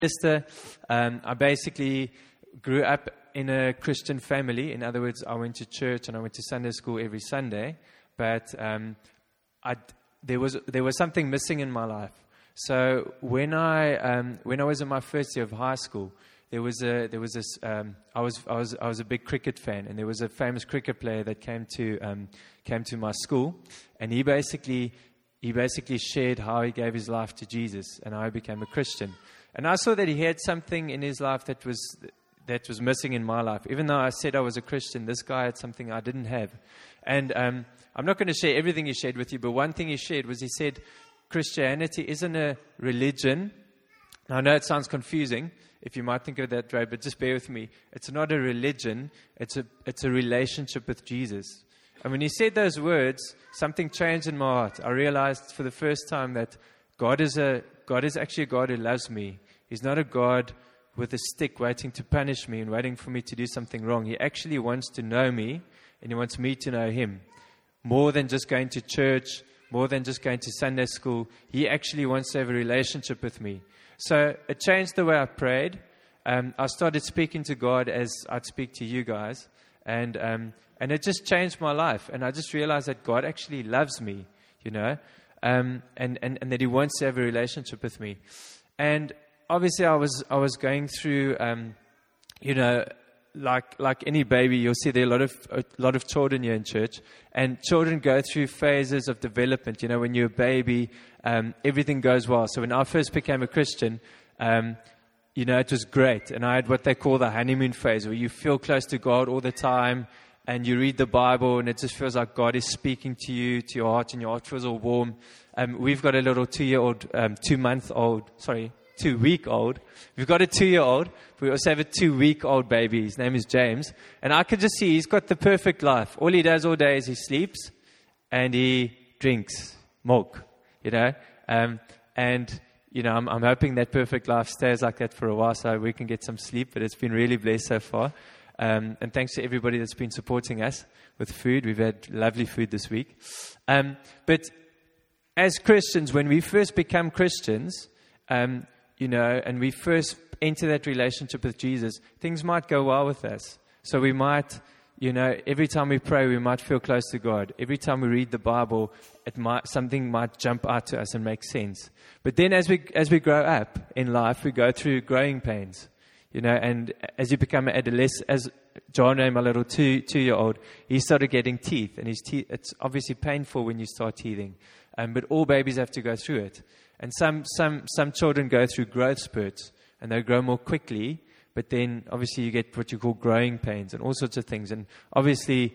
sister. I basically grew up in a Christian family. In other words, I went to church and I went to Sunday school every Sunday. But there was something missing in my life. So when I was in my first year of high school, I was a big cricket fan, and there was a famous cricket player that came to my school, and he basically shared how he gave his life to Jesus and how he became a Christian. And I saw that he had something in his life that was missing in my life. Even though I said I was a Christian, this guy had something I didn't have. And I'm not going to share everything he shared with you, but one thing he shared was he said, Christianity isn't a religion. Now, I know it sounds confusing if you might think of it that way, but just bear with me. It's not a religion. It's a relationship with Jesus. And when he said those words, something changed in my heart. I realized for the first time that God is actually a God who loves me. He's not a God with a stick waiting to punish me and waiting for me to do something wrong. He actually wants to know me, and he wants me to know him. More than just going to church, more than just going to Sunday school. He actually wants to have a relationship with me. So it changed the way I prayed. I started speaking to God as I'd speak to you guys. And it just changed my life. And I just realized that God actually loves me, and that he wants to have a relationship with me. And obviously I was going through, like any baby, you'll see there are a lot of children here in church, and children go through phases of development. When you're a baby, everything goes well. So when I first became a Christian, it was great, and I had what they call the honeymoon phase, where you feel close to God all the time, and you read the Bible, and it just feels like God is speaking to you, to your heart, and your heart feels all warm. We've got a little 2-week-old. We've got a 2-year-old. We also have a 2-week-old baby. His name is James. And I could just see he's got the perfect life. All he does all day is he sleeps and he drinks milk, I'm hoping that perfect life stays like that for a while so we can get some sleep. But it's been really blessed so far. And thanks to everybody that's been supporting us with food. We've had lovely food this week. But as Christians, when we first become Christians, and we first enter that relationship with Jesus, things might go well with us. So we might, every time we pray, we might feel close to God. Every time we read the Bible, something might jump out to us and make sense. But then as we grow up in life, we go through growing pains, and as you become an adolescent, as John, my little 2-year-old, he started getting teeth, and his teeth, it's obviously painful when you start teething. But all babies have to go through it. And some children go through growth spurts, and they grow more quickly, but then obviously you get what you call growing pains and all sorts of things. And obviously,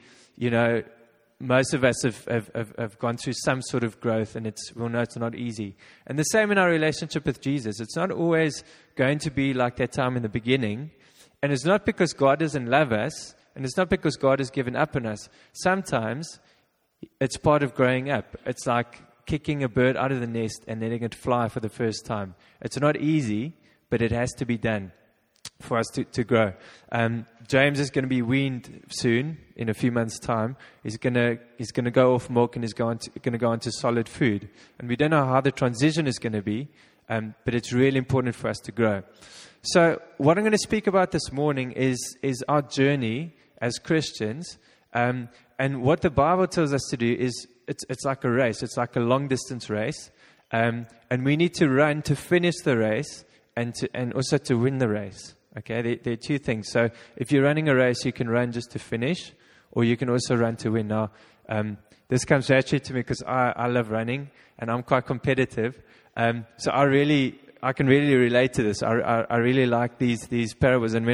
most of us have gone through some sort of growth, and we'll know it's not easy. And the same in our relationship with Jesus. It's not always going to be like that time in the beginning. And it's not because God doesn't love us, and it's not because God has given up on us. Sometimes it's part of growing up. It's like kicking a bird out of the nest and letting it fly for the first time. It's not easy, but it has to be done for us to grow. James is going to be weaned soon, in a few months' time. He's going to go off milk and is going to go into solid food. And we don't know how the transition is going to be, but it's really important for us to grow. So what I'm going to speak about this morning is our journey as Christians. And what the Bible tells us to do is it's like a race. It's like a long-distance race. And we need to run to finish the race and also to win the race. Okay, there are two things. So if you're running a race, you can run just to finish, or you can also run to win. Now, this comes naturally to me because I love running, and I'm quite competitive. So I can really relate to this. I really like these parables. And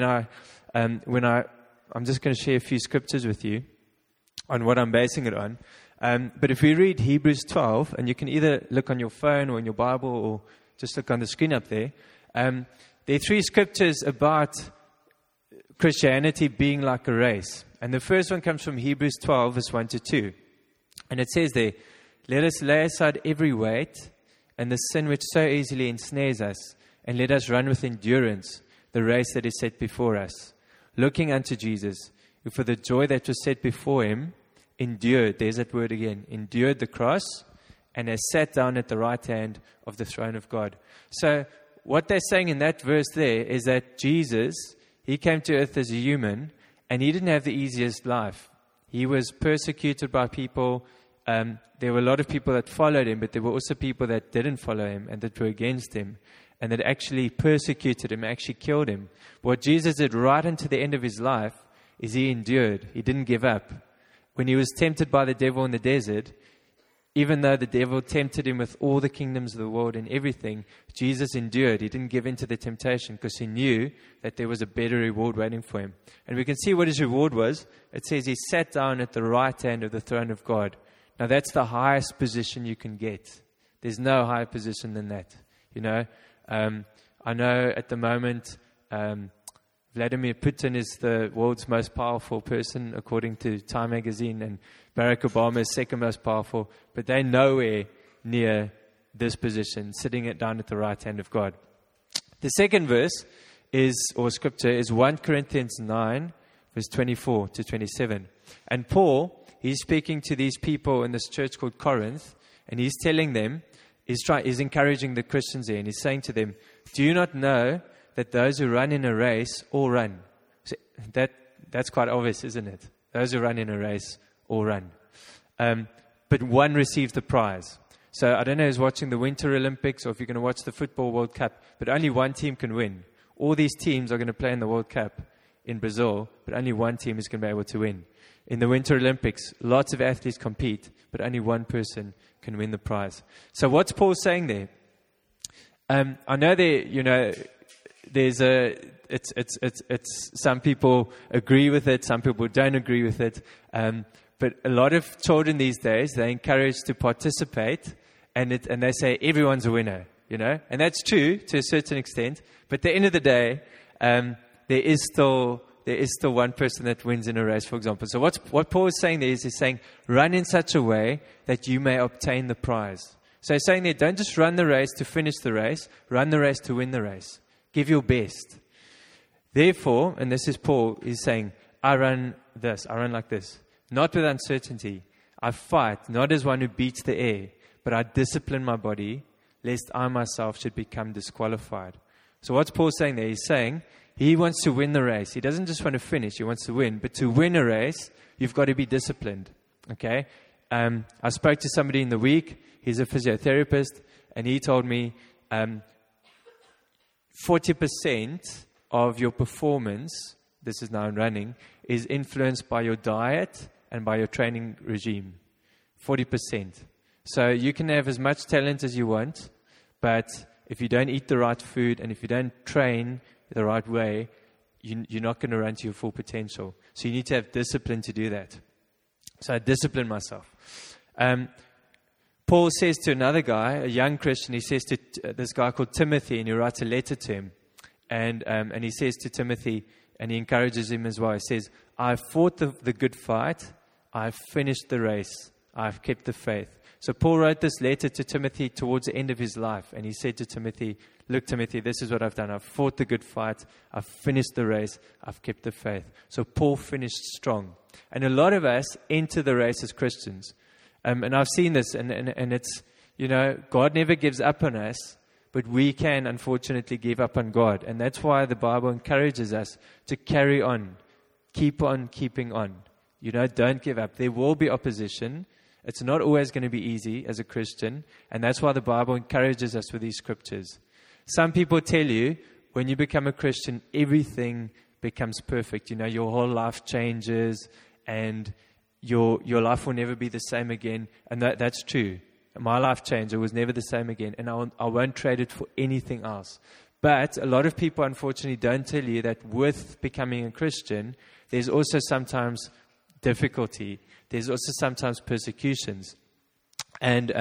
I'm just going to share a few scriptures with you on what I'm basing it on. But if we read Hebrews 12, and you can either look on your phone or in your Bible or just look on the screen up there, there are 3 scriptures about Christianity being like a race. And the first one comes from Hebrews 12, verse 1-2. And it says there, "Let us lay aside every weight and the sin which so easily ensnares us, and let us run with endurance the race that is set before us, looking unto Jesus, who for the joy that was set before him endured," there's that word again, endured the cross, and has sat down at the right hand of the throne of God. So what they're saying in that verse there is that Jesus, he came to earth as a human, and he didn't have the easiest life. He was persecuted by people. There were a lot of people that followed him, but there were also people that didn't follow him and that were against him and that actually persecuted him, actually killed him. What Jesus did right until the end of his life is he endured. He didn't give up. When he was tempted by the devil in the desert, even though the devil tempted him with all the kingdoms of the world and everything, Jesus endured. He didn't give in to the temptation because he knew that there was a better reward waiting for him. And we can see what his reward was. It says he sat down at the right hand of the throne of God. Now that's the highest position you can get. There's no higher position than that. I know at the moment Vladimir Putin is the world's most powerful person according to Time magazine, and Barack Obama is second most powerful, but they're nowhere near this position, sitting it down at the right hand of God. The second verse scripture is 1 Corinthians 9, verse 24 to 27. And Paul, he's speaking to these people in this church called Corinth, and he's telling them, he's encouraging the Christians there, and he's saying to them, do you not know that those who run in a race all run? So that's quite obvious, isn't it? Those who run in a race all run. But one receives the prize. So I don't know who's watching the Winter Olympics or if you're going to watch the Football World Cup, but only one team can win. All these teams are going to play in the World Cup in Brazil, but only one team is going to be able to win. In the Winter Olympics, lots of athletes compete, but only one person can win the prize. So what's Paul saying there? I know it's some people agree with it, some people don't agree with it. But a lot of children these days, they're encouraged to participate, and they say everyone's a winner, and that's true to a certain extent. But at the end of the day, there is still one person that wins in a race, for example. So what Paul is saying there is he's saying, run in such a way that you may obtain the prize. So he's saying there, don't just run the race to finish the race, run the race to win the race. Give your best. Therefore, and this is Paul, he's saying, I run like this. Not with uncertainty. I fight, not as one who beats the air, but I discipline my body, lest I myself should become disqualified. So what's Paul saying there? He's saying he wants to win the race. He doesn't just want to finish, he wants to win. But to win a race, you've got to be disciplined. Okay? I spoke to somebody in the week. He's a physiotherapist, and he told me 40% of your performance, this is now in running, is influenced by your diet and by your training regime. 40%. So you can have as much talent as you want, but if you don't eat the right food and if you don't train the right way, you're not going to run to your full potential. So you need to have discipline to do that. So I discipline myself. Paul says to another guy, a young Christian, he says to this guy called Timothy, and he writes a letter to him. And he says to Timothy, and he encourages him as well. He says, I've fought the good fight. I've finished the race. I've kept the faith. So Paul wrote this letter to Timothy towards the end of his life. And he said to Timothy, look, Timothy, this is what I've done. I've fought the good fight. I've finished the race. I've kept the faith. So Paul finished strong. And a lot of us enter the race as Christians. And I've seen this, and it's, God never gives up on us, but we can, unfortunately, give up on God. And that's why the Bible encourages us to carry on, keep on keeping on. Don't give up. There will be opposition. It's not always going to be easy as a Christian, and that's why the Bible encourages us with these scriptures. Some people tell you, when you become a Christian, everything becomes perfect. Your whole life changes, and your life will never be the same again. And that's true. My life changed. It was never the same again. And I won't trade it for anything else. But a lot of people, unfortunately, don't tell you that with becoming a Christian, there's also sometimes difficulty. There's also sometimes persecutions. And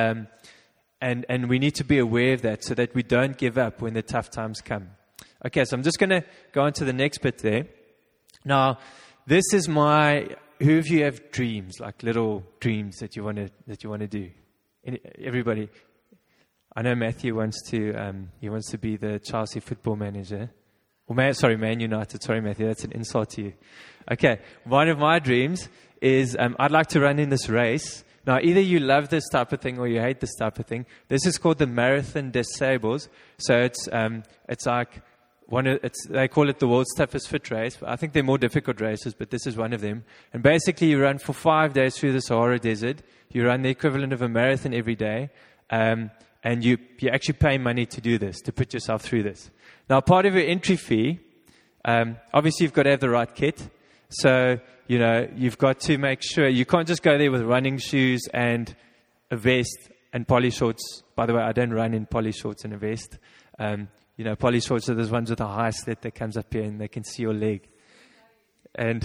we need to be aware of that so that we don't give up when the tough times come. Okay, so I'm just going to go on to the next bit there. Now, this is who of you have dreams, like little dreams that you want to do? Everybody. I know Matthew wants to be the Chelsea football manager. Man United. Sorry, Matthew, that's an insult to you. Okay, one of my dreams is I'd like to run in this race Now, either you love this type of thing or you hate this type of thing. This is called the Marathon des Sables. So it's like they call it the world's toughest fit race. I think they're more difficult races, but this is one of them. And basically, you run for 5 days through the Sahara Desert. You run the equivalent of a marathon every day. And you actually pay money to do this, to put yourself through this. Now, part of your entry fee, obviously you've got to have the right kit. So, you've got to make sure you can't just go there with running shoes and a vest and poly shorts. By the way, I don't run in poly shorts and a vest. Poly shorts are those ones with a high slit that comes up here and they can see your leg. And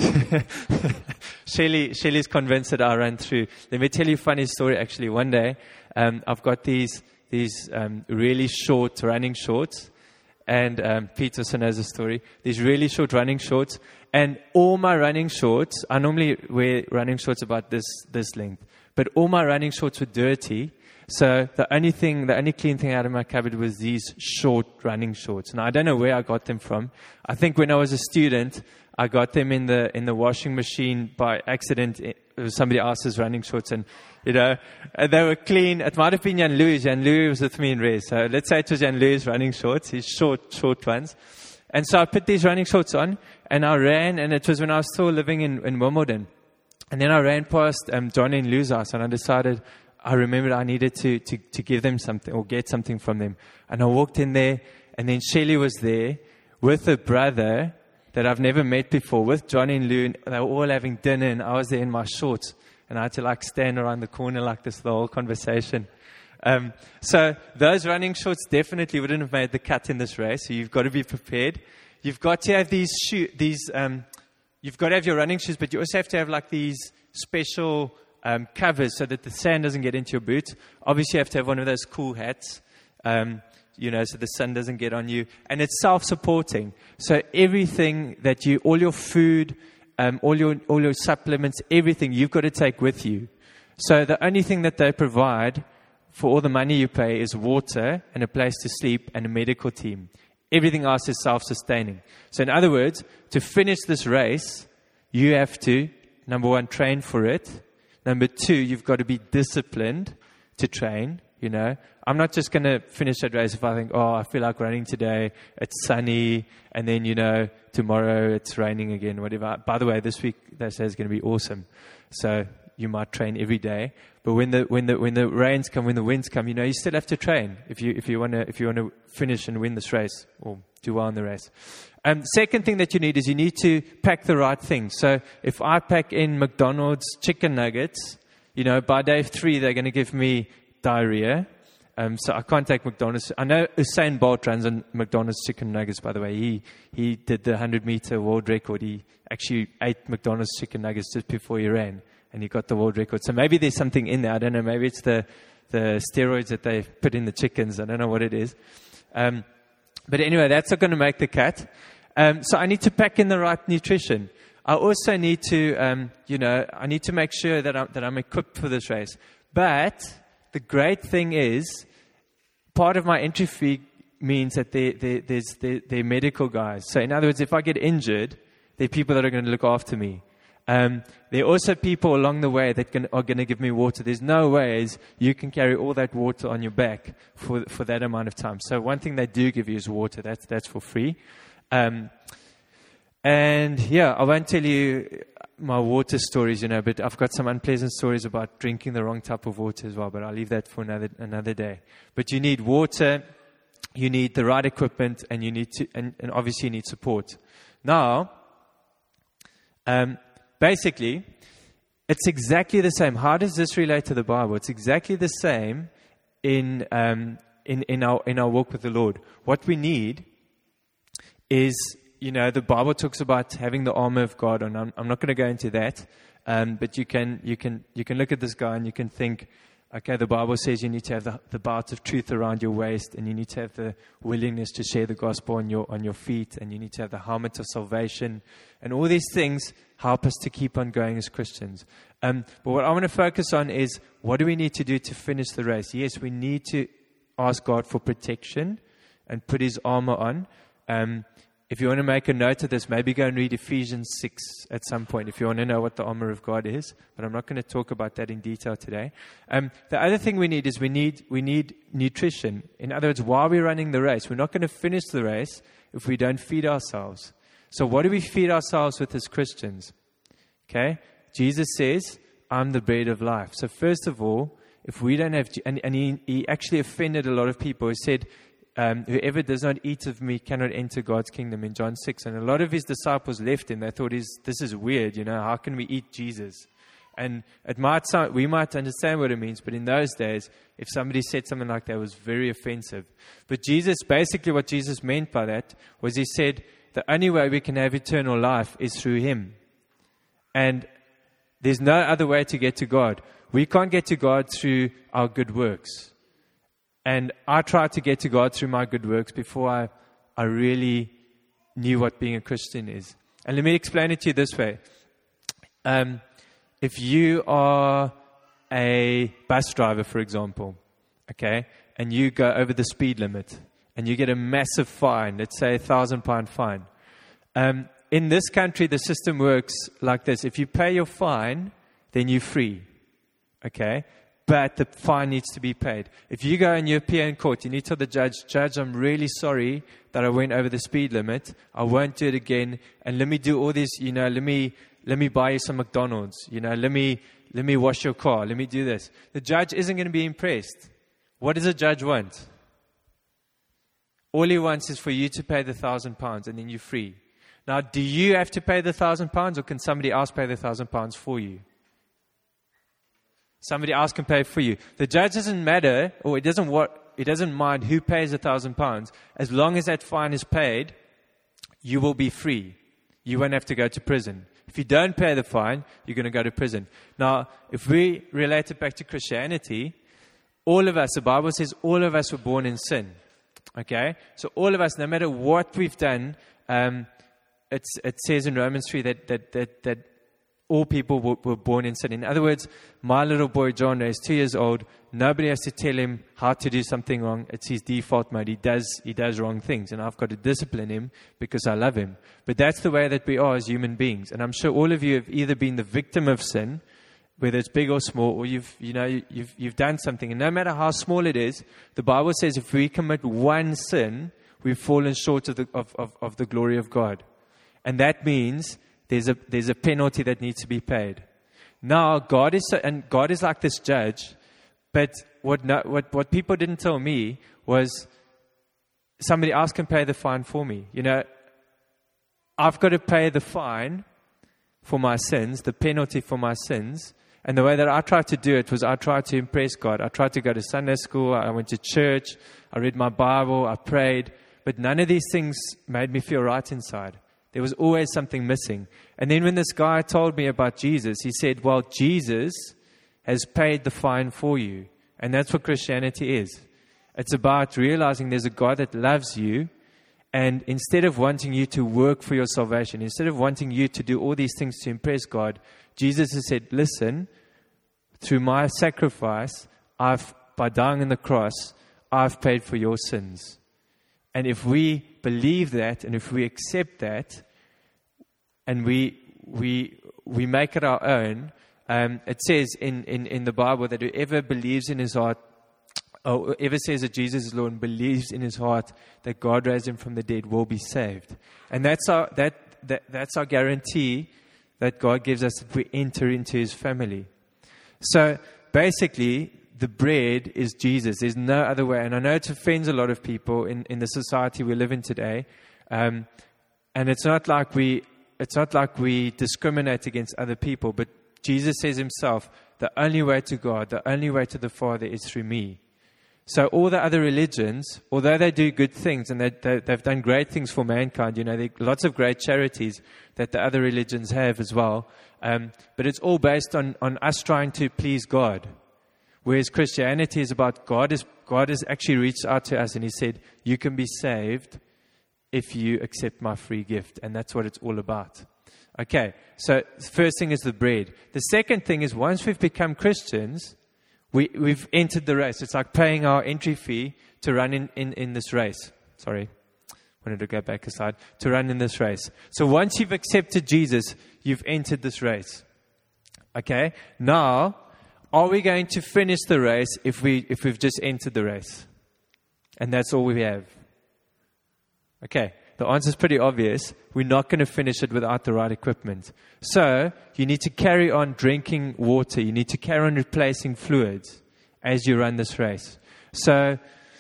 Shelley's convinced that I run through. Let me tell you a funny story, actually. One day, I've got these really short running shorts. And Pete also knows the story. These really short running shorts. And all my running shorts, I normally wear running shorts about this length. But all my running shorts were dirty. So the only clean thing out of my cupboard was these short running shorts. Now, I don't know where I got them from. I think when I was a student, I got them in the washing machine by accident. It was somebody else's running shorts, and and they were clean. It might have been Jan Louis. Jan Louis was with me in race. So let's say it was Jan Louis' running shorts, his short ones. And so I put these running shorts on, and I ran, and it was when I was still living in Wimbledon. And then I ran past Johnny and Lou's house, and I remembered I needed to give them something or get something from them. And I walked in there, and then Shelley was there with a brother that I've never met before, with Johnny and Lou, and they were all having dinner, and I was there in my shorts, and I had to stand around the corner like this the whole conversation. So those running shorts definitely wouldn't have made the cut in this race, so you've got to be prepared. You've got to have you've got to have your running shoes, but you also have to have these special covers so that the sand doesn't get into your boots. Obviously, you have to have one of those cool hats, so the sun doesn't get on you. And it's self-supporting. So everything all your food, all your supplements, everything you've got to take with you. So the only thing that they provide for all the money you pay is water and a place to sleep and a medical team. Everything else is self-sustaining. So in other words, to finish this race, you have to, number one, train for it. Number two, you've got to be disciplined to train, I'm not just going to finish that race if I think, I feel like running today, it's sunny, and then, tomorrow it's raining again, whatever. By the way, this week, they say it's going to be awesome. So you might train every day. But when the rains come, when the winds come, you still have to train if you want to finish and win this race or do well in the race. Second thing that you need is you need to pack the right things. So if I pack in McDonald's chicken nuggets, by day 3 they're going to give me diarrhea. So I can't take McDonald's. I know Usain Bolt runs on McDonald's chicken nuggets, by the way. He did the 100-meter world record. He actually ate McDonald's chicken nuggets just before he ran, and he got the world record. So maybe there's something in there. I don't know. Maybe it's the steroids that they put in the chickens. I don't know what it is. But anyway, that's not going to make the cut. So I need to pack in the right nutrition. I also need to, I need to make sure that I'm equipped for this race. But the great thing is, part of my entry fee means that they're medical guys. So in other words, if I get injured, there are people that are going to look after me. There are also people along the way that are going to give me water. There's no ways you can carry all that water on your back for that amount of time. So one thing they do give you is water. That's for free. And yeah, I won't tell you my water stories, but I've got some unpleasant stories about drinking the wrong type of water as well, but I'll leave that for another day. But you need water, you need the right equipment, and you need to, and obviously you need support. Now, basically, it's exactly the same. How does this relate to the Bible? It's exactly the same in our walk with the Lord. What we need is, the Bible talks about having the armor of God, and I'm not going to go into that. But you can look at this guy and you can think, okay, the Bible says you need to have the belt of truth around your waist, and you need to have the willingness to share the gospel on your feet, and you need to have the helmet of salvation, and all these things help us to keep on going as Christians. But what I want to focus on is, what do we need to do to finish the race? Yes, we need to ask God for protection and put His armor on. If you want to make a note of this, maybe go and read Ephesians 6 at some point if you want to know what the armor of God is. But I'm not going to talk about that in detail today. The other thing we need is we need nutrition. In other words, while we're running the race, we're not going to finish the race if we don't feed ourselves. So what do we feed ourselves with as Christians? Okay? Jesus says, I'm the bread of life. So first of all, if we don't have, and he actually offended a lot of people. He said, whoever does not eat of me cannot enter God's kingdom in John 6. And a lot of his disciples left him. They thought, this is weird, how can we eat Jesus? And it might sound, we might understand what it means, but in those days, if somebody said something like that, it was very offensive. But basically what Jesus meant by that was he said, the only way we can have eternal life is through him. And there's no other way to get to God. We can't get to God through our good works. And I tried to get to God through my good works before I really knew what being a Christian is. And let me explain it to you this way. If you are a bus driver, for example, okay, and you go over the speed limit and you get a massive fine, let's say £1,000 fine. In this country, the system works like this. If you pay your fine, then you're free, okay? But the fine needs to be paid. If you go in European court, you need to tell the judge, I'm really sorry that I went over the speed limit. I won't do it again. And let me do all this, let me buy you some McDonald's. Let me wash your car. Let me do this. The judge isn't going to be impressed. What does a judge want? All he wants is for you to pay the £1,000 and then you're free. Now, do you have to pay the £1,000 or can somebody else pay the £1,000 for you? Somebody else can pay for you. The judge doesn't matter, or it doesn't mind who pays £1,000. As long as that fine is paid, you will be free. You won't have to go to prison. If you don't pay the fine, you're going to go to prison. Now, if we relate it back to Christianity, all of us, the Bible says all of us were born in sin. Okay? So all of us, no matter what we've done, it says in Romans 3 that all people were born in sin. In other words, my little boy John is 2 years old. Nobody has to tell him how to do something wrong. It's his default mode. He does wrong things, and I've got to discipline him because I love him. But that's the way that we are as human beings. And I'm sure all of you have either been the victim of sin, whether it's big or small, or you've done something. And no matter how small it is, the Bible says if we commit one sin, we've fallen short of the glory of God. And that means there's a penalty that needs to be paid. Now, God is like this judge, but what people didn't tell me was somebody else can pay the fine for me. I've got to pay the fine for my sins, the penalty for my sins. And the way that I tried to do it was I tried to impress God. I tried to go to Sunday school. I went to church. I read my Bible. I prayed. But none of these things made me feel right inside. There was always something missing. And then when this guy told me about Jesus, he said, well, Jesus has paid the fine for you. And that's what Christianity is. It's about realizing there's a God that loves you. And instead of wanting you to work for your salvation, instead of wanting you to do all these things to impress God, Jesus has said, listen, through my sacrifice, by dying on the cross, I've paid for your sins. And if we believe that, and if we accept that, and we make it our own, it says in the Bible that whoever believes in his heart, or whoever says that Jesus is Lord and believes in his heart that God raised him from the dead will be saved. And that's our guarantee that God gives us if we enter into his family. So basically, the bread is Jesus. There's no other way. And I know it offends a lot of people in the society we live in today. And it's not like we discriminate against other people, but Jesus says himself, the only way to God, the only way to the Father is through me. So all the other religions, although they do good things and they've done great things for mankind, there are lots of great charities that the other religions have as well. But it's all based on us trying to please God. Whereas Christianity is about God has actually reached out to us and he said, you can be saved if you accept my free gift. And that's what it's all about. Okay, so the first thing is the bread. The second thing is once we've become Christians, we've entered the race. It's like paying our entry fee to run in this race. Sorry. wanted to go back a slide, to run in this race. So once you've accepted Jesus, you've entered this race. Okay? Now, are we going to finish the race if we've just entered the race? And that's all we have. Okay, the answer is pretty obvious. We're not going to finish it without the right equipment. So, you need to carry on drinking water. You need to carry on replacing fluids as you run this race. So,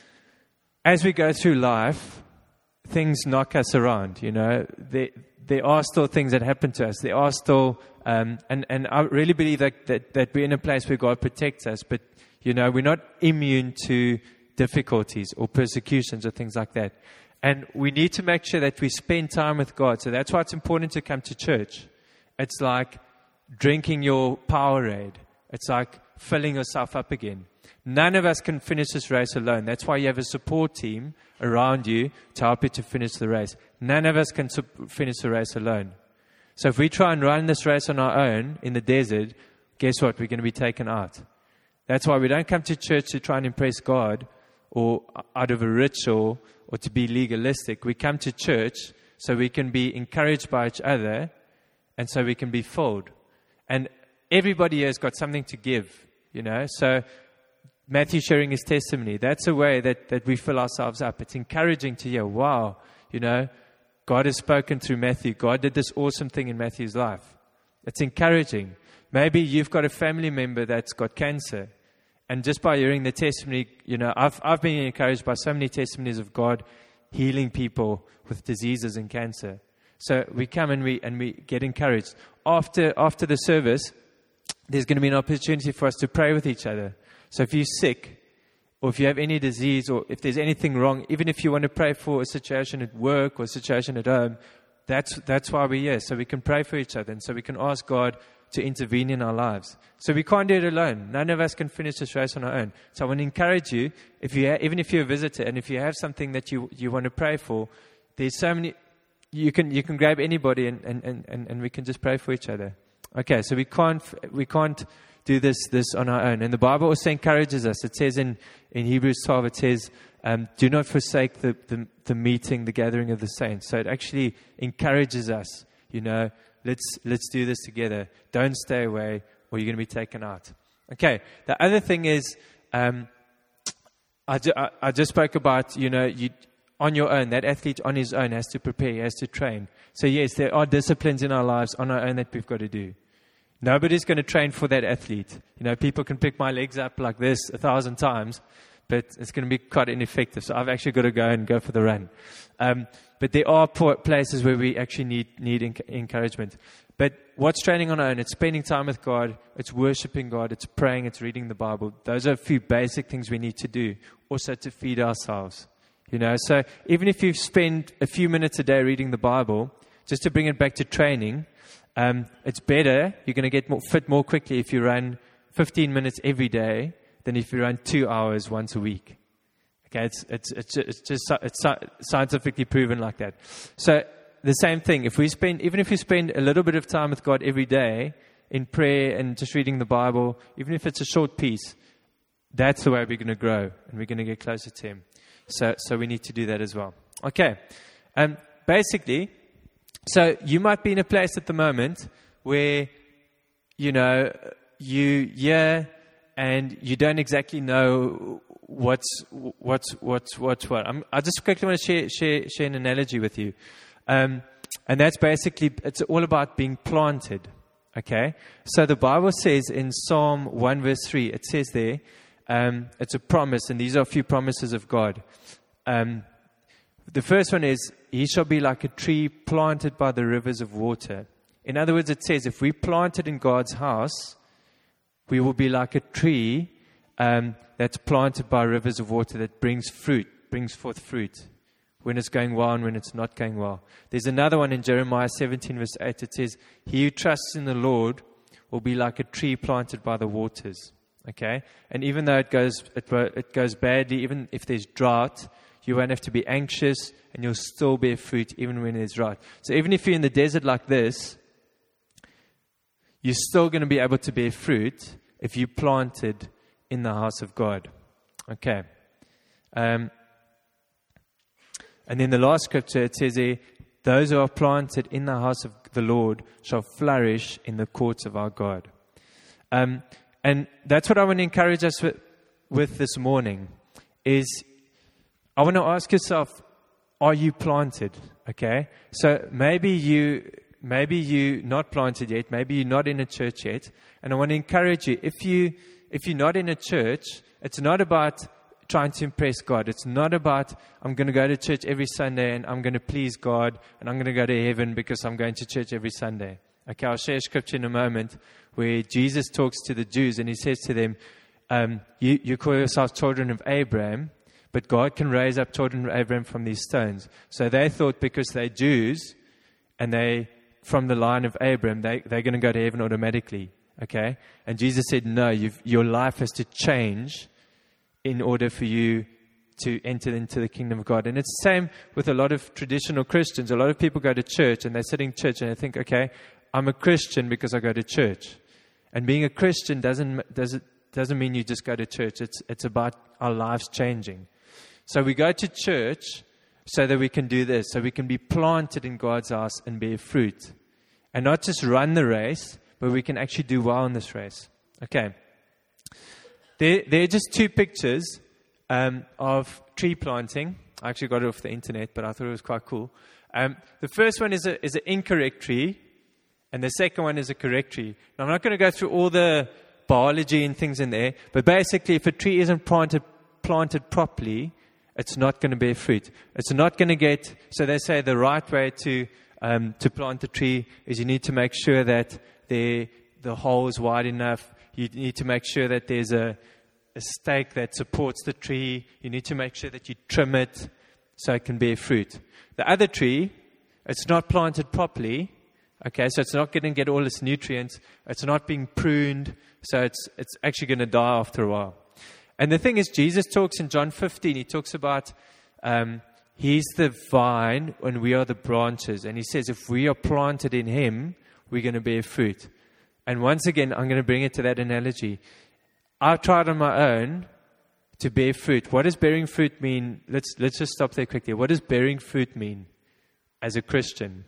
as we go through life, things knock us around, you know. There are still things that happen to us. There are still, and I really believe that we're in a place where God protects us. But, you know, we're not immune to difficulties or persecutions or things like that. And we need to make sure that we spend time with God. So that's why it's important to come to church. It's like drinking your Powerade. It's like filling yourself up again. None of us can finish this race alone. That's why you have a support team around you to help you to finish the race. None of us can finish the race alone. So if we try and run this race on our own in the desert, guess what? We're going to be taken out. That's why we don't come to church to try and impress God or out of a ritual or to be legalistic. We come to church so we can be encouraged by each other and so we can be filled. And everybody here has got something to give, you know. So Matthew sharing his testimony, that's a way that we fill ourselves up. It's encouraging to hear, wow, you know, God has spoken through Matthew. God did this awesome thing in Matthew's life. It's encouraging. Maybe you've got a family member that's got cancer. And just by hearing the testimony, you know, I've been encouraged by so many testimonies of God healing people with diseases and cancer. So we come and we get encouraged. After the service, there's going to be an opportunity for us to pray with each other. So if you're sick, or if you have any disease, or if there's anything wrong, even if you want to pray for a situation at work or a situation at home, that's why we're here. So we can pray for each other, and so we can ask God to intervene in our lives. So we can't do it alone. None of us can finish this race on our own. So I want to encourage you, even if you're a visitor, and if you have something that you want to pray for, there's so many. You can grab anybody and we can just pray for each other. Okay, so we can't do this on our own. And the Bible also encourages us. It says in Hebrews 12, it says, do not forsake the meeting, the gathering of the saints. So it actually encourages us, you know, let's do this together. Don't stay away or you're going to be taken out. Okay, the other thing is, I just spoke about, you know, on your own, that athlete on his own has to prepare, he has to train. So yes, there are disciplines in our lives on our own that we've got to do. Nobody's going to train for that athlete. You know, people can pick my legs up like this 1,000 times, but it's going to be quite ineffective. So I've actually got to go for the run. But there are places where we actually need encouragement. But what's training on our own? It's spending time with God. It's worshiping God. It's praying. It's reading the Bible. Those are a few basic things we need to do. Also to feed ourselves. You know, so even if you spend a few minutes a day reading the Bible, just to bring it back to training, it's better. You're going to get fit more quickly if you run 15 minutes every day than if you run 2 hours once a week. Okay, it's scientifically proven like that. So the same thing. Even if you spend a little bit of time with God every day in prayer and just reading the Bible, even if it's a short piece, that's the way we're going to grow and we're going to get closer to Him. So we need to do that as well. Okay, basically. So you might be in a place at the moment where, you know, you're and you don't exactly know what's what. I just quickly want to share an analogy with you, and that's basically, it's all about being planted. Okay, so the Bible says in Psalm 1 verse 3, it says there, it's a promise, and these are a few promises of God. The first one is, he shall be like a tree planted by the rivers of water. In other words, it says, if we planted in God's house, we will be like a tree that's planted by rivers of water that brings forth fruit when it's going well and when it's not going well. There's another one in Jeremiah 17 verse 8. It says, he who trusts in the Lord will be like a tree planted by the waters. Okay? And even though it goes badly, even if there's drought, you won't have to be anxious, and you'll still bear fruit even when there's drought. So even if you're in the desert like this, you're still going to be able to bear fruit if you planted in the house of God. Okay. And then the last scripture, it says there, those who are planted in the house of the Lord shall flourish in the courts of our God. And that's what I want to encourage us with this morning, is I want to ask yourself, are you planted? Okay? So maybe you're not planted yet, maybe you're not in a church yet, and I want to encourage you, if you're not in a church, it's not about trying to impress God. It's not about, I'm going to go to church every Sunday and I'm going to please God and I'm going to go to heaven because I'm going to church every Sunday. Okay, I'll share a scripture in a moment where Jesus talks to the Jews and he says to them, you call yourselves children of Abraham, but God can raise up children of Abraham from these stones. So they thought because they're Jews and they from the line of Abraham, they're going to go to heaven automatically. Okay? And Jesus said, no, your life has to change in order for you to enter into the kingdom of God. And it's the same with a lot of traditional Christians. A lot of people go to church and they sit in church and they think, okay, I'm a Christian because I go to church. And being a Christian doesn't mean you just go to church. It's about our lives changing. So we go to church so that we can do this, so we can be planted in God's house and bear fruit. And not just run the race, but we can actually do well in this race. Okay. There are just two pictures of tree planting. I actually got it off the internet, but I thought it was quite cool. The first one is an incorrect tree, and the second one is a correct tree. Now, I'm not going to go through all the biology and things in there, but basically, if a tree isn't planted properly, it's not going to bear fruit. It's not going to get. So they say the right way to plant a tree is you need to make sure that the hole is wide enough. You need to make sure that there's a stake that supports the tree. You need to make sure that you trim it so it can bear fruit. The other tree, it's not planted properly. Okay, so it's not going to get all its nutrients. It's not being pruned, so it's actually going to die after a while. And the thing is, Jesus talks in John 15, he talks about he's the vine and we are the branches. And he says if we are planted in him, we're going to bear fruit. And once again, I'm going to bring it to that analogy. I've tried on my own to bear fruit. What does bearing fruit mean? Let's just stop there quickly. What does bearing fruit mean as a Christian?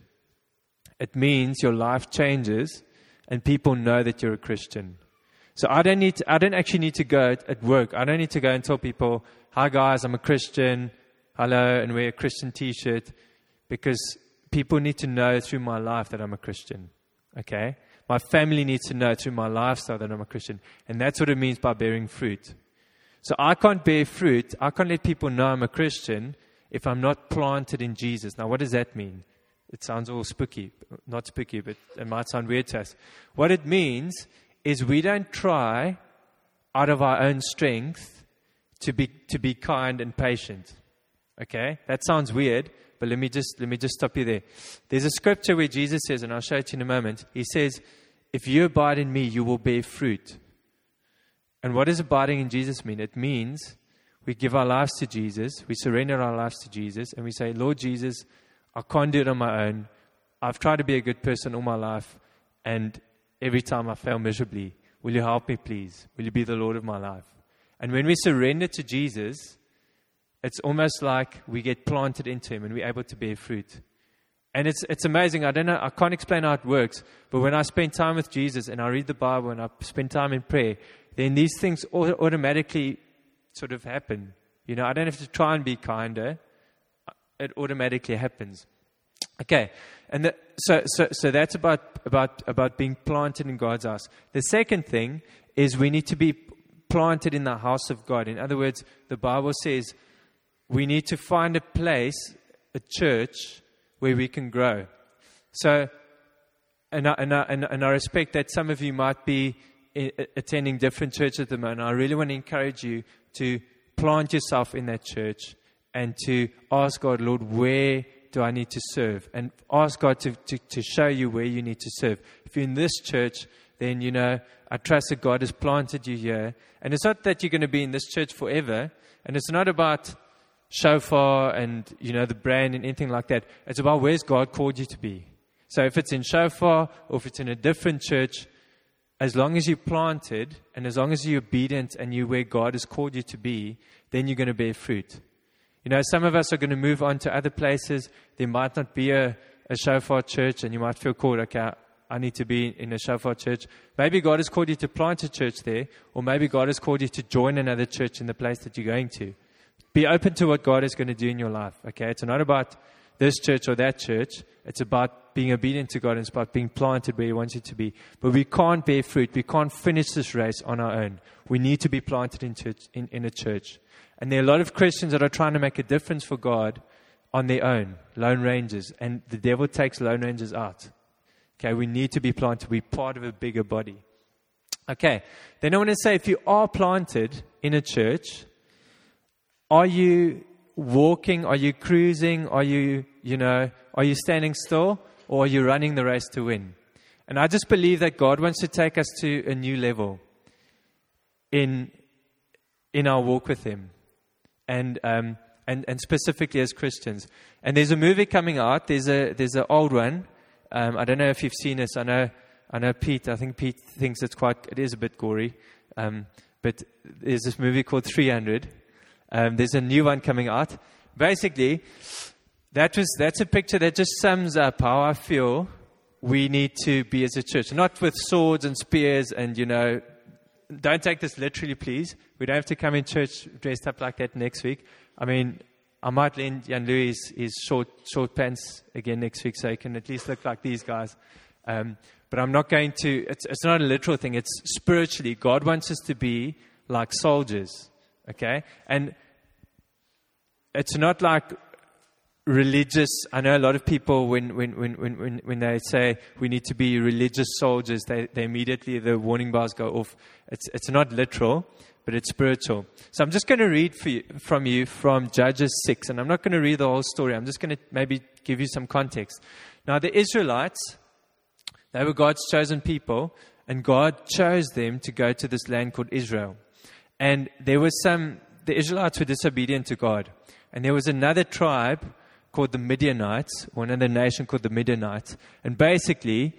It means your life changes and people know that you're a Christian. So I don't actually need to go at work. I don't need to go and tell people, hi guys, I'm a Christian. Hello, and wear a Christian t-shirt. Because people need to know through my life that I'm a Christian. Okay? My family needs to know through my lifestyle that I'm a Christian. And that's what it means by bearing fruit. So I can't bear fruit. I can't let people know I'm a Christian if I'm not planted in Jesus. Now, what does that mean? It sounds all spooky. Not spooky, but it might sound weird to us. What it means is we don't try out of our own strength to be kind and patient. Okay? That sounds weird, but let me just stop you there. There's a scripture where Jesus says, and I'll show it to you in a moment. He says, if you abide in me, you will bear fruit. And what does abiding in Jesus mean? It means we give our lives to Jesus, we surrender our lives to Jesus, and we say, Lord Jesus, I can't do it on my own. I've tried to be a good person all my life, and every time I fail miserably. Will you help me, please? Will you be the Lord of my life? And when we surrender to Jesus, it's almost like we get planted into him and we're able to bear fruit. And it's amazing. I can't explain how it works, but when I spend time with Jesus and I read the Bible and I spend time in prayer, then these things automatically sort of happen. You know, I don't have to try and be kinder. It automatically happens. Okay, and so that's about being planted in God's house. The second thing is we need to be planted in the house of God. In other words, the Bible says we need to find a place, a church, where we can grow. So, and I respect that some of you might be attending different churches at the moment. I really want to encourage you to plant yourself in that church and to ask God, Lord, where do I need to serve? And ask God to show you where you need to serve. If you're in this church, then, you know, I trust that God has planted you here. And it's not that you're going to be in this church forever. And it's not about shofar and, you know, the brand and anything like that. It's about where's God called you to be. So if it's in shofar or if it's in a different church, as long as you're planted and as long as you're obedient and you're where God has called you to be, then you're going to bear fruit. You know, some of us are going to move on to other places. There might not be a shofar church, and you might feel called, okay, I need to be in a shofar church. Maybe God has called you to plant a church there, or maybe God has called you to join another church in the place that you're going to. Be open to what God is going to do in your life, okay? It's not about this church or that church. It's about being obedient to God, and it's about being planted where He wants you to be. But we can't bear fruit. We can't finish this race on our own. We need to be planted in church, in a church. And there are a lot of Christians that are trying to make a difference for God on their own, lone rangers. And the devil takes lone rangers out. Okay, we need to be planted. We're part of a bigger body. Okay, then I want to say, if you are planted in a church, are you walking? Are you cruising? Are you standing still? Or are you running the race to win? And I just believe that God wants to take us to a new level in our walk with Him. And specifically as Christians. And there's a movie coming out. There's an old one. I don't know if you've seen this. I know Pete. I think Pete thinks it is a bit gory. But there's this movie called 300. There's a new one coming out. Basically, that's a picture that just sums up how I feel we need to be as a church. Not with swords and spears and, don't take this literally, please. We don't have to come in church dressed up like that next week. I mean, I might lend Jan Louis his short pants again next week, so he can at least look like these guys. But I'm not going to. It's not a literal thing. It's spiritually. God wants us to be like soldiers, okay? And it's not like religious. I know a lot of people when they say we need to be religious soldiers, they immediately the warning bars go off. It's not literal, but it's spiritual. So I'm just going to read from Judges 6, and I'm not going to read the whole story. I'm just going to maybe give you some context. Now, the Israelites, they were God's chosen people, and God chose them to go to this land called Israel. And the Israelites were disobedient to God. And there was another tribe called the Midianites, or another nation called the Midianites. And basically,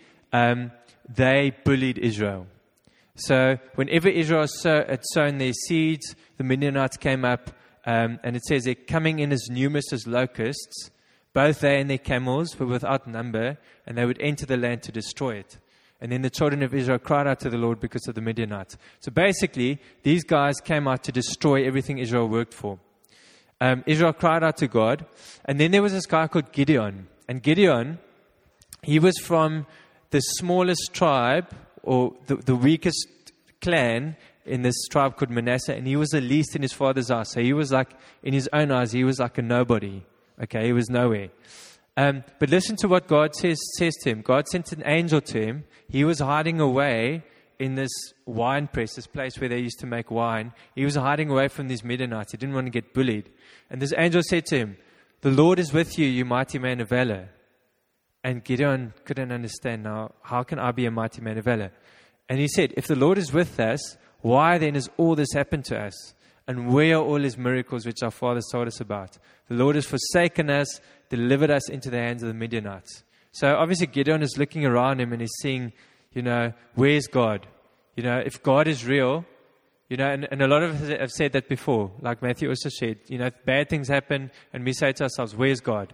they bullied Israel. So whenever Israel had sown their seeds, the Midianites came up, and it says they're coming in as numerous as locusts. Both they and their camels were without number, and they would enter the land to destroy it. And then the children of Israel cried out to the Lord because of the Midianites. So basically, these guys came out to destroy everything Israel worked for. Israel cried out to God. And then there was this guy called Gideon. And Gideon, he was from the smallest tribe, or the weakest clan in this tribe called Manasseh. And he was the least in his father's eyes. So he was like, in his own eyes, he was like a nobody. Okay, he was nowhere. But listen to what God says to him. God sent an angel to him. He was hiding away in this wine press, this place where they used to make wine. He was hiding away from these Midianites. He didn't want to get bullied. And this angel said to him, "The Lord is with you, you mighty man of valor." And Gideon couldn't understand, now, how can I be a mighty man of valor? And he said, if the Lord is with us, why then has all this happened to us? And where are all his miracles which our fathers told us about? The Lord has forsaken us, delivered us into the hands of the Midianites. So obviously Gideon is looking around him and he's seeing, where's God? If God is real, and a lot of us have said that before, like Matthew also said, bad things happen and we say to ourselves, where's God?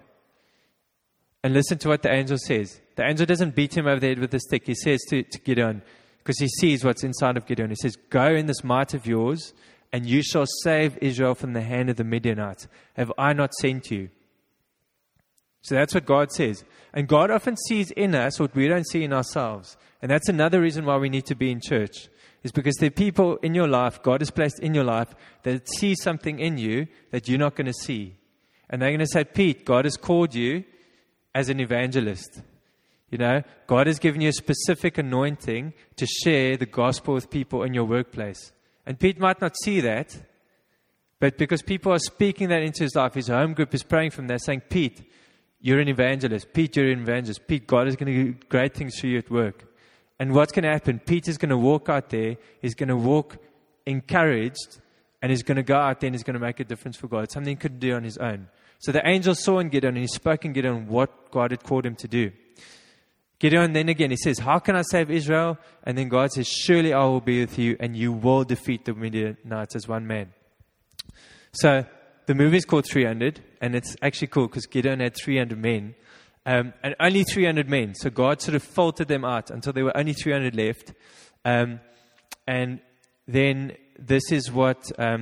And listen to what the angel says. The angel doesn't beat him over the head with a stick. He says to Gideon, because he sees what's inside of Gideon, he says, go in this might of yours, and you shall save Israel from the hand of the Midianites. Have I not sent you? So that's what God says. And God often sees in us what we don't see in ourselves. And that's another reason why we need to be in church. Is because there are people in your life, God has placed in your life, that see something in you that you're not going to see. And they're going to say, Pete, God has called you as an evangelist. God has given you a specific anointing to share the gospel with people in your workplace. And Pete might not see that, but because people are speaking that into his life, his home group is praying for him. They're saying, Pete, you're an evangelist. Pete, you're an evangelist. Pete, God is going to do great things for you at work. And what's going to happen? Pete is going to walk out there. He's going to walk encouraged, and he's going to go out there and he's going to make a difference for God. It's something he couldn't do on his own. So the angel saw in Gideon, and he spoke in Gideon what God had called him to do. Gideon then again, he says, how can I save Israel? And then God says, surely I will be with you, and you will defeat the Midianites as one man. So the movie is called 300, and it's actually cool because Gideon had 300 men, and only 300 men. So God sort of filtered them out until there were only 300 left. And then this is what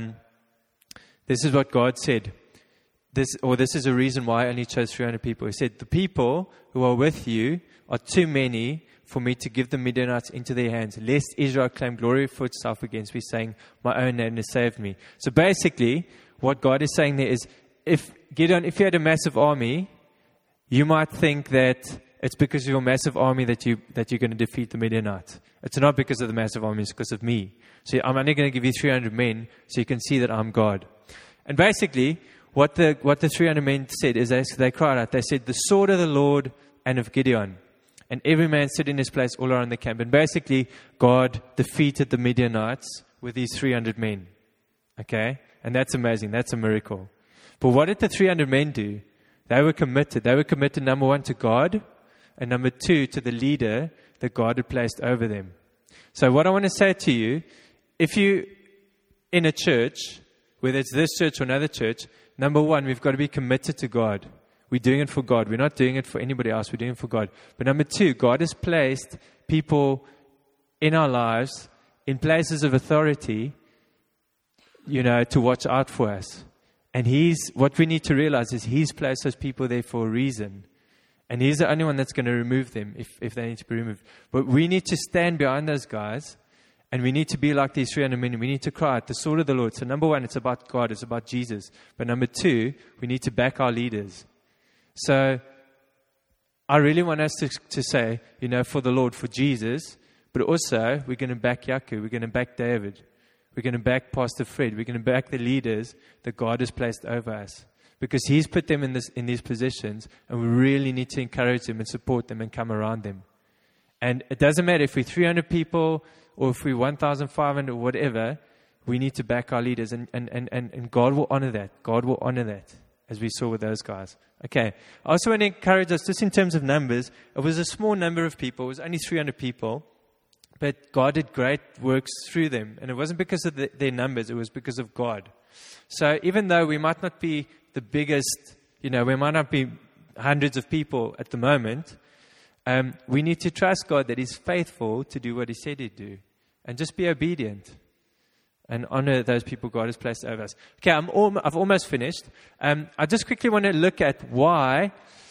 God said. This is a reason why I only chose 300 people. He said, the people who are with you are too many for me to give the Midianites into their hands, lest Israel claim glory for itself against me, saying, my own name has saved me. So basically, what God is saying there is, if you had a massive army, you might think that it's because of your massive army that you're going to defeat the Midianites. It's not because of the massive army, it's because of me. So I'm only going to give you 300 men so you can see that I'm God. And basically, what the 300 men said is they cried out. They said, the sword of the Lord and of Gideon. And every man stood in his place all around the camp. And basically, God defeated the Midianites with these 300 men. Okay? And that's amazing. That's a miracle. But what did the 300 men do? They were committed. They were committed, number one, to God. And number two, to the leader that God had placed over them. So what I want to say to you, if you in a church, whether it's this church or another church, number one, we've got to be committed to God. We're doing it for God. We're not doing it for anybody else. We're doing it for God. But number two, God has placed people in our lives in places of authority, to watch out for us. And what we need to realize is He's placed those people there for a reason. And He's the only one that's going to remove them if they need to be removed. But we need to stand behind those guys, and we need to be like these 300 men. We need to cry out the sword of the Lord. So number one, it's about God. It's about Jesus. But number two, we need to back our leaders. So I really want us to say, for the Lord, for Jesus, but also we're going to back Yaku. We're going to back David. We're going to back Pastor Fred. We're going to back the leaders that God has placed over us. Because He's put them in these positions, and we really need to encourage them and support them and come around them. And it doesn't matter if we're 300 people or if we're 1,500 or whatever, we need to back our leaders. And God will honor that. God will honor that, as we saw with those guys. Okay. I also want to encourage us, just in terms of numbers, it was a small number of people. It was only 300 people. But God did great works through them. And it wasn't because of their numbers. It was because of God. So even though we might not be the biggest, we might not be hundreds of people at the moment, we need to trust God that He's faithful to do what He said He'd do. And just be obedient. And honor those people God has placed over us. Okay, I've almost finished. I just quickly want to look at why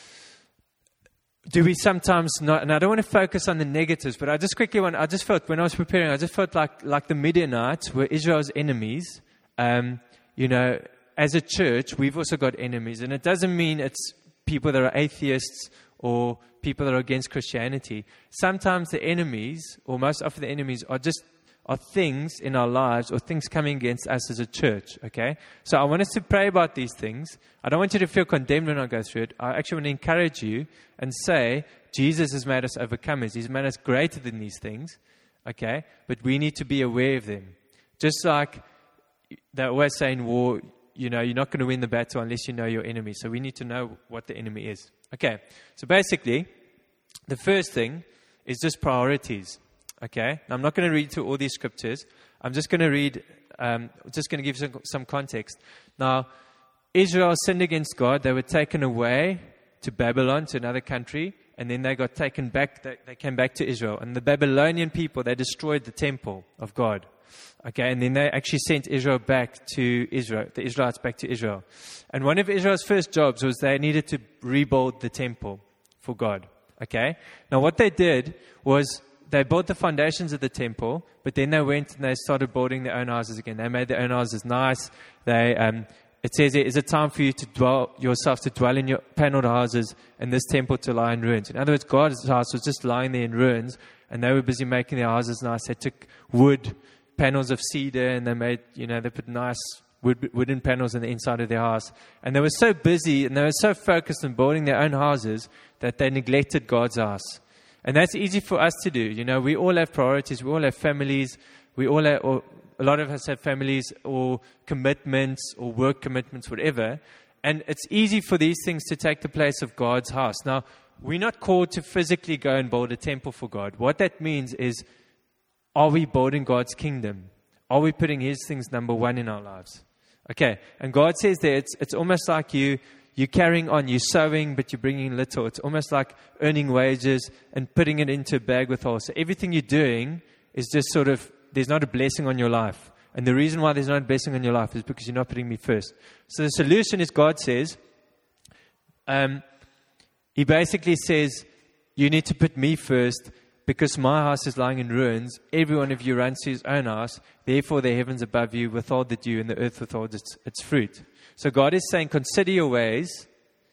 do we sometimes not, and I don't want to focus on the negatives, but I just felt when I was preparing, I just felt like the Midianites were Israel's enemies. As a church, we've also got enemies. And it doesn't mean it's people that are atheists or people that are against Christianity. Sometimes the enemies, or most often the enemies, are things in our lives or things coming against us as a church, okay? So I want us to pray about these things. I don't want you to feel condemned when I go through it. I actually want to encourage you and say, Jesus has made us overcomers. He's made us greater than these things, okay? But we need to be aware of them. Just like they always say in war, you're not going to win the battle unless you know your enemy. So we need to know what the enemy is. Okay, so basically, the first thing is just priorities. Okay, now I'm not going to read through all these scriptures. I'm just going to read, just going to give some context. Now, Israel sinned against God. They were taken away to Babylon, to another country, and then they got taken back. They came back to Israel. And the Babylonian people, they destroyed the temple of God. Okay, and then they actually sent Israel back to Israel, the Israelites back to Israel. And one of Israel's first jobs was they needed to rebuild the temple for God. Okay, now what they did was they built the foundations of the temple, but then they went and they started building their own houses again. They made their own houses nice. It says, is it time for you to dwell in your paneled houses and this temple to lie in ruins? In other words, God's house was just lying there in ruins, and they were busy making their houses nice. They took wood, panels of cedar, and they made, they put nice wooden panels on the inside of their house. And they were so busy and they were so focused on building their own houses that they neglected God's house. And that's easy for us to do. We all have priorities. We all have families. A lot of us have families or commitments or work commitments, whatever. And it's easy for these things to take the place of God's house. Now, we're not called to physically go and build a temple for God. What that means is, are we building God's kingdom? Are we putting His things number one in our lives? Okay, and God says there, it's almost like you're carrying on, you're sowing, but you're bringing little. It's almost like earning wages and putting it into a bag with holes. So everything you're doing is just sort of, there's not a blessing on your life. And the reason why there's not a blessing on your life is because you're not putting me first. So the solution is, God says, He basically says, you need to put me first, because my house is lying in ruins. Every one of you runs to his own house. Therefore the heavens above you withhold the dew, and the earth withholds its fruit. So God is saying, consider your ways,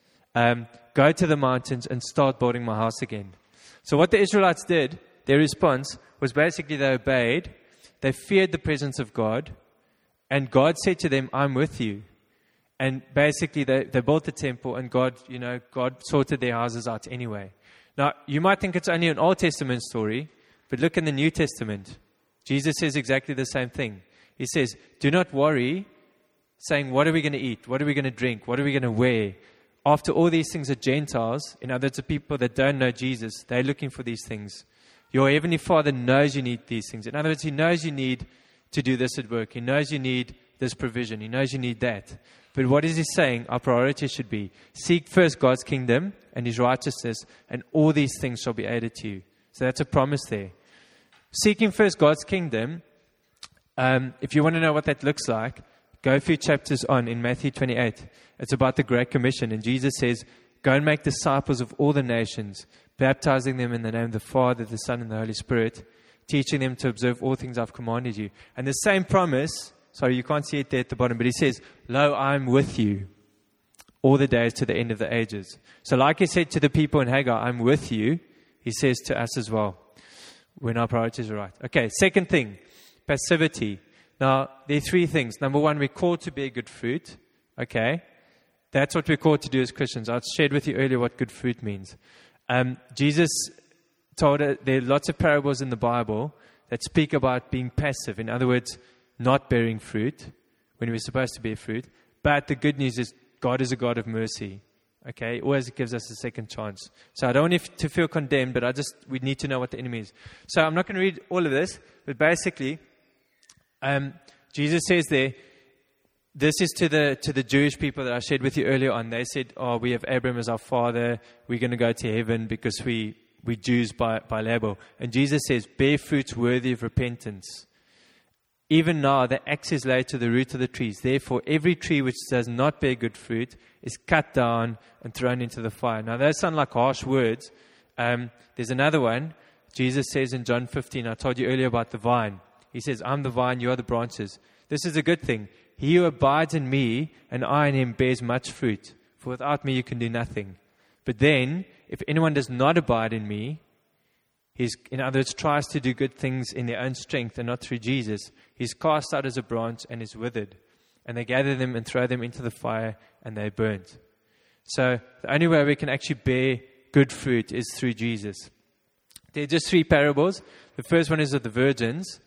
go to the mountains and start building my house again. So what the Israelites did, their response was basically they obeyed. They feared the presence of God. And God said to them, I'm with you. And basically they built the temple, and God sorted their houses out anyway. Now, you might think it's only an Old Testament story, but look in the New Testament. Jesus says exactly the same thing. He says, do not worry, saying, what are we going to eat? What are we going to drink? What are we going to wear? After all these things are Gentiles, in other words, the people that don't know Jesus, they're looking for these things. Your Heavenly Father knows you need these things. In other words, He knows you need to do this at work. He knows you need this provision. He knows you need that. But what is He saying? Our priority should be, seek first God's kingdom and His righteousness, and all these things shall be added to you. So that's a promise there. Seeking first God's kingdom, if you want to know what that looks like, go a few chapters on in Matthew 28. It's about the Great Commission. And Jesus says, go and make disciples of all the nations, baptizing them in the name of the Father, the Son, and the Holy Spirit, teaching them to observe all things I've commanded you. And the same promise, sorry, you can't see it there at the bottom, but He says, lo, I'm with you all the days to the end of the ages. So like He said to the people in Hagar, I'm with you, He says to us as well, when our priorities are right. Okay, second thing, passivity. Now, there are three things. Number one, we're called to bear good fruit. Okay, that's what we're called to do as Christians. I shared with you earlier what good fruit means. Jesus told us, there are lots of parables in the Bible that speak about being passive. In other words, not bearing fruit when we're supposed to bear fruit. But the good news is God is a God of mercy. Okay, He always gives us a second chance. So I don't want you to feel condemned, but we need to know what the enemy is. So I'm not going to read all of this, but basically, Jesus says there, this is to the Jewish people that I shared with you earlier on. They said, oh, we have Abraham as our father. We're going to go to heaven because we Jews by label. And Jesus says, bear fruits worthy of repentance. Even now, the axe is laid to the root of the trees. Therefore, every tree which does not bear good fruit is cut down and thrown into the fire. Now, those sound like harsh words. There's another one. Jesus says in John 15, I told you earlier about the vine. He says, I'm the vine, you are the branches. This is a good thing. He who abides in me and I in him bears much fruit. For without me you can do nothing. But then, if anyone does not abide in me, in other words, tries to do good things in their own strength and not through Jesus, he's cast out as a branch and is withered. And they gather them and throw them into the fire and they're burnt. So the only way we can actually bear good fruit is through Jesus. There are just three parables. The first one is of the virgins.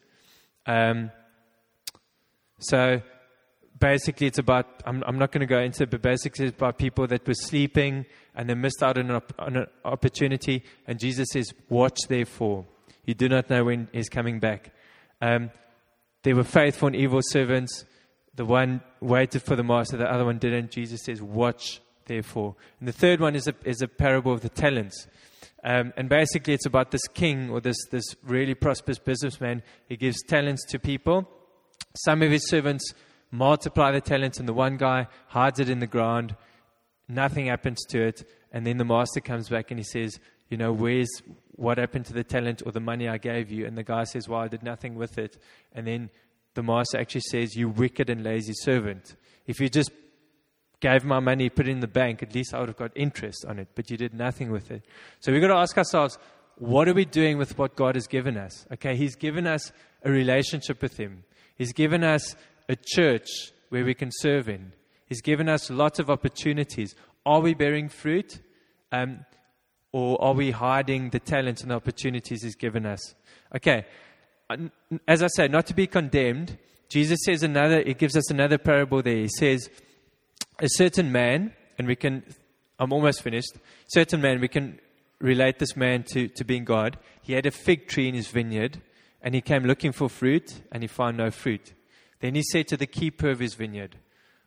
So basically it's about, I'm not going to go into it, but basically it's about people that were sleeping and they missed out on an opportunity. And Jesus says, watch therefore. You do not know when He's coming back. They were faithful and evil servants. The one waited for the master, the other one didn't. Jesus says, watch therefore. And the third one is a parable of the talents. And basically it's about this king or this really prosperous businessman. He gives talents to people. Some of his servants multiply the talents, and the one guy hides it in the ground. Nothing happens to it. And then the master comes back and he says, what happened to the talent or the money I gave you? And the guy says, well, I did nothing with it. And then the master actually says, you wicked and lazy servant. If you just gave my money, put it in the bank, at least I would have got interest on it. But you did nothing with it. So we've got to ask ourselves, what are we doing with what God has given us? Okay, He's given us a relationship with Him. He's given us a church where we can serve in. He's given us lots of opportunities. Are we bearing fruit? Or are we hiding the talents and the opportunities He's given us? Okay, as I said, not to be condemned, Jesus says He gives us another parable there. He says, a certain man, and I'm almost finished, certain man, we can relate this man to being God. He had a fig tree in his vineyard, and he came looking for fruit, and he found no fruit. Then he said to the keeper of his vineyard,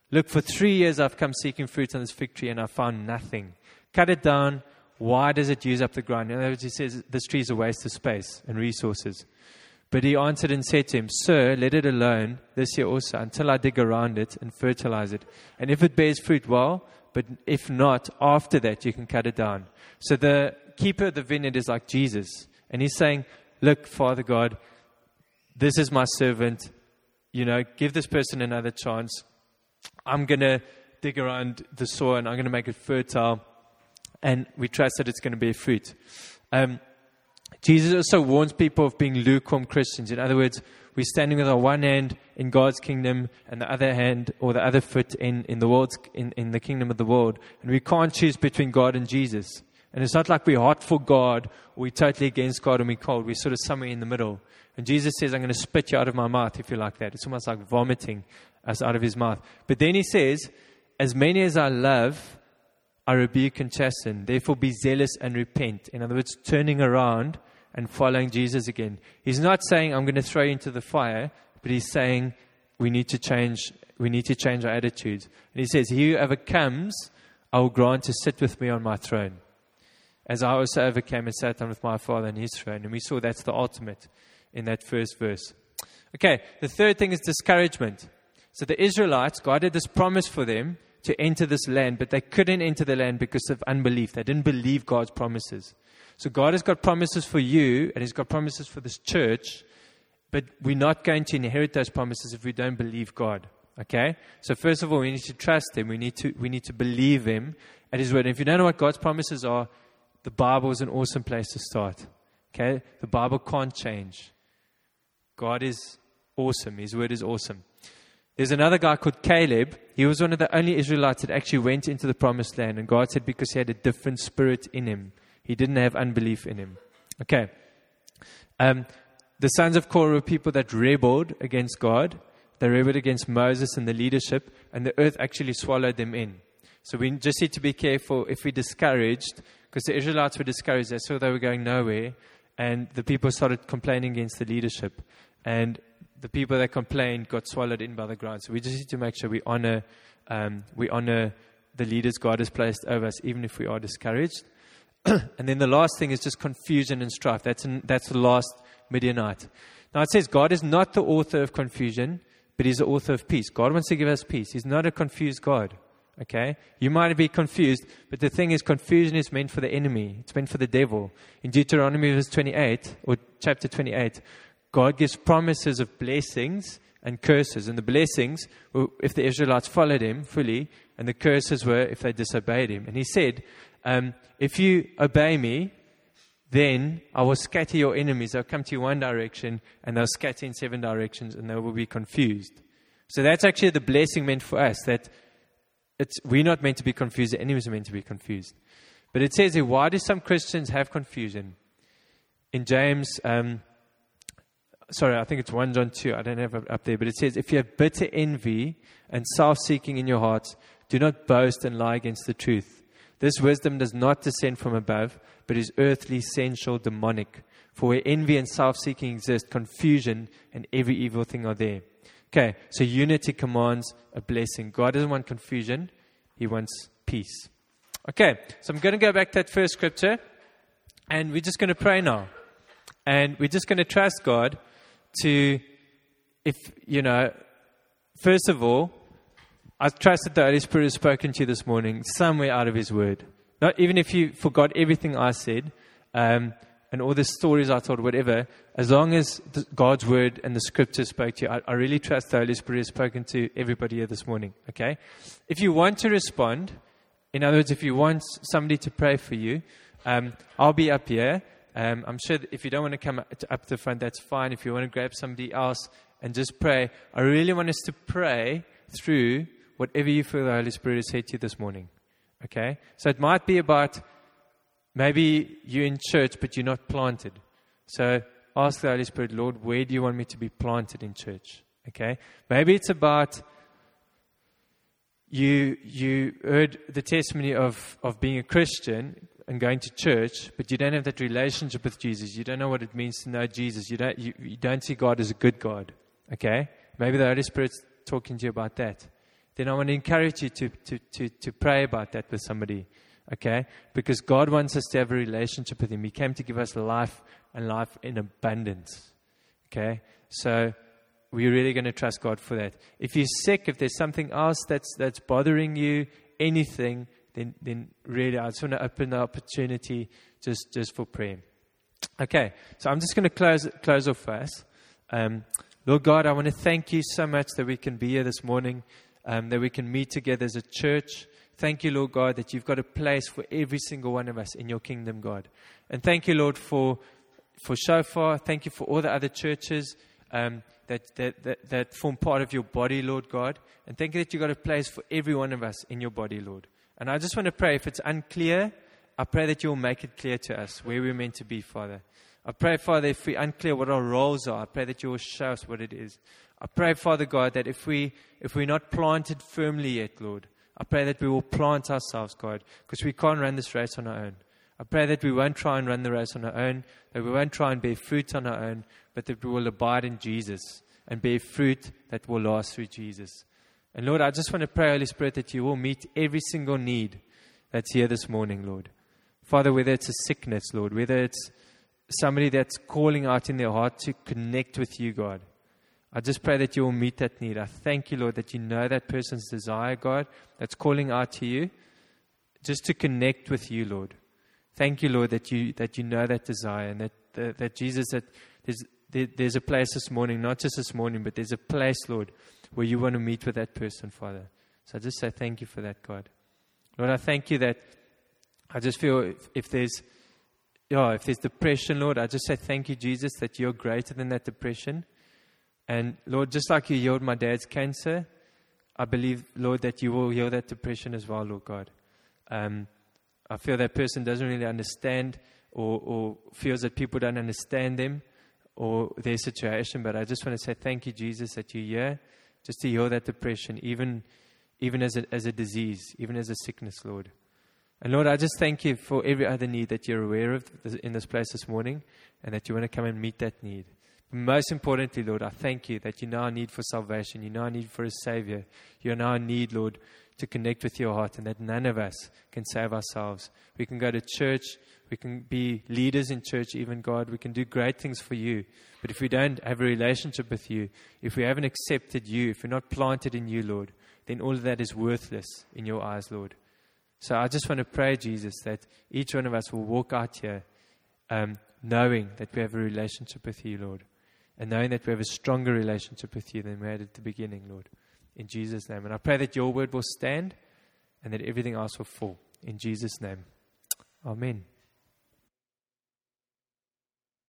Look, for 3 years I've come seeking fruit on this fig tree and I found nothing. Cut it down. Why does it use up the ground? In other words, he says this tree is a waste of space and resources. But he answered and said to him, Sir, let it alone this year also, until I dig around it and fertilize it. And if it bears fruit, well, but if not, after that you can cut it down. So the keeper of the vineyard is like Jesus. And he's saying, look, Father God, this is my servant. Give this person another chance. I'm going to dig around the soil and I'm going to make it fertile. And we trust that it's going to bear fruit. Jesus also warns people of being lukewarm Christians. In other words, we're standing with our one hand in God's kingdom and the other hand or the other foot in the kingdom of the world. And we can't choose between God and Jesus. And it's not like we're hot for God or we're totally against God and we're cold. We're sort of somewhere in the middle. And Jesus says, I'm going to spit you out of my mouth if you're like that. It's almost like vomiting us out of his mouth. But then he says, as many as I love, I rebuke and chasten. Therefore be zealous and repent. In other words, turning around and following Jesus again. He's not saying, I'm going to throw you into the fire, but he's saying we need to change our attitudes. And he says, he who overcomes, I will grant to sit with me on my throne. As I also overcame and sat down with my Father on his throne. And we saw that's the ultimate in that first verse. Okay, the third thing is discouragement. So the Israelites, God had this promise for them to enter this land, but they couldn't enter the land because of unbelief. They didn't believe God's promises. So God has got promises for you, and he's got promises for this church, but we're not going to inherit those promises if we don't believe God. Okay? So first of all, we need to trust him. We need to believe him at his word. And if you don't know what God's promises are, the Bible is an awesome place to start. Okay? The Bible can't change. God is awesome. His word is awesome. There's another guy called Caleb. He was one of the only Israelites that actually went into the promised land. And God said because he had a different spirit in him. He didn't have unbelief in him. Okay. The sons of Korah were people that rebelled against God. They rebelled against Moses and the leadership. And the earth actually swallowed them in. So we just need to be careful if we're discouraged. Because the Israelites were discouraged. They saw they were going nowhere. And the people started complaining against the leadership. And the people that complained got swallowed in by the ground. So we just need to make sure we honor the leaders God has placed over us, even if we are discouraged. And then the last thing is just confusion and strife. That's the last Midianite. Now it says God is not the author of confusion, but he's the author of peace. God wants to give us peace. He's not a confused God. Okay? You might be confused, but the thing is, confusion is meant for the enemy. It's meant for the devil. In Deuteronomy verse 28, or chapter 28, God gives promises of blessings and curses. And the blessings were if the Israelites followed him fully, and the curses were if they disobeyed him. And he said, if you obey me, then I will scatter your enemies. They'll come to you one direction, and they'll scatter in 7 directions, and they will be confused. So that's actually the blessing meant for us, that we're not meant to be confused. The enemies are meant to be confused. But it says here, why do some Christians have confusion? In James, I think it's 1 John 2. I don't have it up there. But it says, if you have bitter envy and self-seeking in your hearts, do not boast and lie against the truth. This wisdom does not descend from above, but is earthly, sensual, demonic. For where envy and self-seeking exist, confusion and every evil thing are there. Okay, so unity commands a blessing. God doesn't want confusion. He wants peace. Okay, so I'm going to go back to that first scripture, and we're just going to pray now. And we're just going to trust God to, first of all, I trust that the Holy Spirit has spoken to you this morning somewhere out of his word. Not even if you forgot everything I said, and all the stories I told, whatever, as long as God's word and the scriptures spoke to you, I really trust the Holy Spirit has spoken to everybody here this morning, okay? If you want to respond, in other words, if you want somebody to pray for you, I'll be up here. I'm sure that if you don't want to come up to the front, that's fine. If you want to grab somebody else and just pray, I really want us to pray through whatever you feel the Holy Spirit has said to you this morning, okay? So it might be about maybe you're in church, but you're not planted. So ask the Holy Spirit, Lord, where do you want me to be planted in church? Okay? Maybe it's about you heard the testimony of being a Christian and going to church, but you don't have that relationship with Jesus. You don't know what it means to know Jesus. You don't see God as a good God. Okay? Maybe the Holy Spirit's talking to you about that. then I want to encourage you to pray about that with somebody. Okay? Because God wants us to have a relationship with Him. He came to give us life and life in abundance. Okay? So we're really going to trust God for that. If you're sick, if there's something else that's bothering you, anything, then really I just want to open the opportunity just for prayer. Okay, so I'm just going to close off first. Lord God, I want to thank you so much that we can be here this morning, that we can meet together as a church. Thank you, Lord God, that you've got a place for every single one of us in your kingdom, God. And thank you, Lord, for Shofar. Thank you for all the other churches that form part of your body, Lord God. And thank you that you've got a place for every one of us in your body, Lord. And I just want to pray, if it's unclear, I pray that you'll make it clear to us where we're meant to be, Father. I pray, Father, if we're unclear what our roles are, I pray that you will show us what it is. I pray, Father God, that if we're not planted firmly yet, Lord, I pray that we will plant ourselves, God, because we can't run this race on our own. I pray that we won't try and run the race on our own, that we won't try and bear fruit on our own, but that we will abide in Jesus and bear fruit that will last through Jesus. And Lord, I just want to pray, Holy Spirit, that you will meet every single need that's here this morning, Lord. Father, whether it's a sickness, Lord, whether it's somebody that's calling out in their heart to connect with you, God, I just pray that you will meet that need. I thank you, Lord, that you know that person's desire, God, that's calling out to you, just to connect with you, Lord. Thank you, Lord, that you know that desire, and that Jesus, that there's a place this morning, not just this morning, but there's a place, Lord, where you want to meet with that person, Father. So I just say thank you for that, God. Lord, I thank you that I just feel if there's depression, Lord, I just say thank you, Jesus, that you're greater than that depression. And Lord, just like you healed my dad's cancer, I believe, Lord, that you will heal that depression as well, Lord God. I feel that person doesn't really understand or feels that people don't understand them or their situation. But I just want to say thank you, Jesus, that you're here just to heal that depression, even as a disease, even as a sickness, Lord. And Lord, I just thank you for every other need that you're aware of in this place this morning, and that you want to come and meet that need. But most importantly, Lord, I thank you that you know our need for salvation. You know our need for a Savior. You know our need, Lord, to connect with your heart, and that none of us can save ourselves. We can go to church. We can be leaders in church, even, God. We can do great things for you. But if we don't have a relationship with you, if we haven't accepted you, if we're not planted in you, Lord, then all of that is worthless in your eyes, Lord. So I just want to pray, Jesus, that each one of us will walk out here knowing that we have a relationship with you, Lord, and knowing that we have a stronger relationship with you than we had at the beginning, Lord, in Jesus' name. And I pray that your word will stand and that everything else will fall. In Jesus' name, amen.